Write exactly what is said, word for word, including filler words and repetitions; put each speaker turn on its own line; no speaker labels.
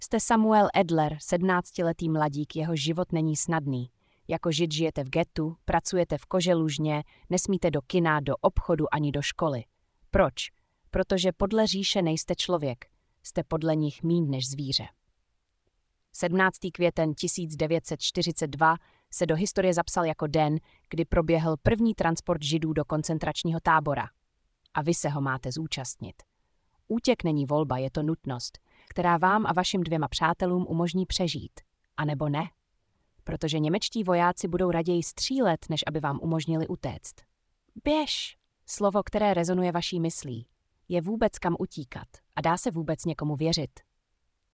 Jste Samuel Adler, sedmnáctiletý mladík, jeho život není snadný. Jako žid žijete v ghettu, pracujete v koželužně, nesmíte do kina, do obchodu ani do školy. Proč? Protože podle říše nejste člověk. Jste podle nich míň než zvíře. sedmnáctého května tisíc devět set čtyřicet dva se do historie zapsal jako den, kdy proběhl první transport židů do koncentračního tábora. A vy se ho máte zúčastnit. Útěk není volba, je to nutnost, která vám a vašim dvěma přátelům umožní přežít. A nebo ne? Protože němečtí vojáci budou raději střílet, než aby vám umožnili utéct. Běž! Slovo, které rezonuje vaší myslí. Je vůbec kam utíkat a dá se vůbec někomu věřit.